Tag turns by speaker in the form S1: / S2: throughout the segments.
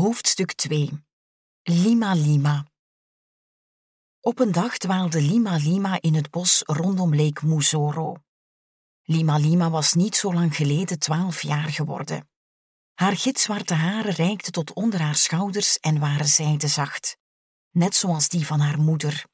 S1: Hoofdstuk 2. Lima Lima. Op een dag dwaalde Lima Lima in het bos rondom Lake Moezoro. Lima Lima was niet zo lang geleden 12 jaar geworden. Haar gitzwarte haren reikten tot onder haar schouders en waren zijdezacht, net zoals die van haar moeder.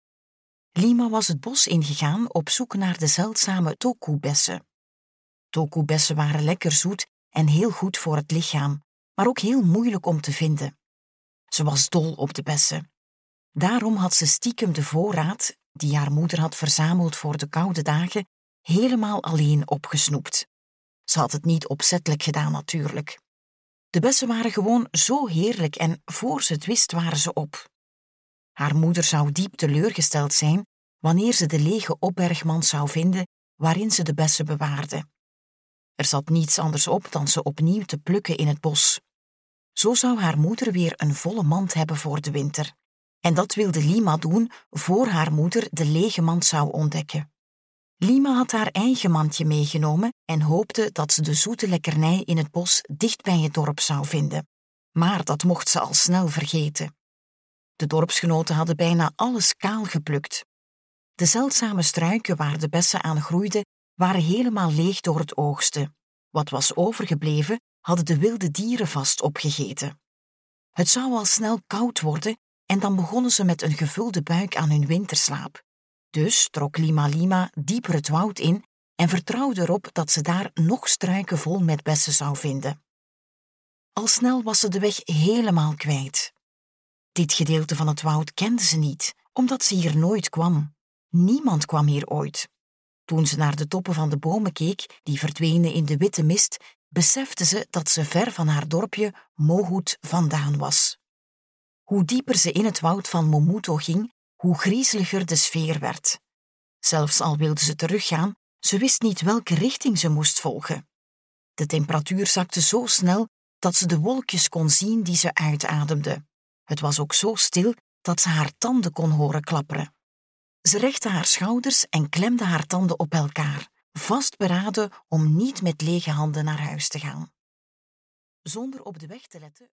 S1: Lima was het bos ingegaan op zoek naar de zeldzame toku-bessen. Toku-bessen waren lekker zoet en heel goed voor het lichaam, maar ook heel moeilijk om te vinden. Ze was dol op de bessen. Daarom had ze stiekem de voorraad, die haar moeder had verzameld voor de koude dagen, helemaal alleen opgesnoept. Ze had het niet opzettelijk gedaan natuurlijk. De bessen waren gewoon zo heerlijk en voor ze het wist waren ze op. Haar moeder zou diep teleurgesteld zijn wanneer ze de lege opbergmand zou vinden waarin ze de bessen bewaarde. Er zat niets anders op dan ze opnieuw te plukken in het bos. Zo zou haar moeder weer een volle mand hebben voor de winter. En dat wilde Lima doen voor haar moeder de lege mand zou ontdekken. Lima had haar eigen mandje meegenomen en hoopte dat ze de zoete lekkernij in het bos dicht bij het dorp zou vinden. Maar dat mocht ze al snel vergeten. De dorpsgenoten hadden bijna alles kaal geplukt. De zeldzame struiken waar de bessen aan groeiden, waren helemaal leeg door het oogsten. Wat was overgebleven, hadden de wilde dieren vast opgegeten. Het zou al snel koud worden en dan begonnen ze met een gevulde buik aan hun winterslaap. Dus trok Lima Lima dieper het woud in en vertrouwde erop dat ze daar nog struiken vol met bessen zou vinden. Al snel was ze de weg helemaal kwijt. Dit gedeelte van het woud kende ze niet, omdat ze hier nooit kwam. Niemand kwam hier ooit. Toen ze naar de toppen van de bomen keek, die verdwenen in de witte mist, besefte ze dat ze ver van haar dorpje Mohut vandaan was. Hoe dieper ze in het woud van Momuto ging, hoe griezeliger de sfeer werd. Zelfs al wilde ze teruggaan, ze wist niet welke richting ze moest volgen. De temperatuur zakte zo snel dat ze de wolkjes kon zien die ze uitademde. Het was ook zo stil dat ze haar tanden kon horen klapperen. Ze rechtte haar schouders en klemde haar tanden op elkaar, vastberaden om niet met lege handen naar huis te gaan. Zonder op de weg te letten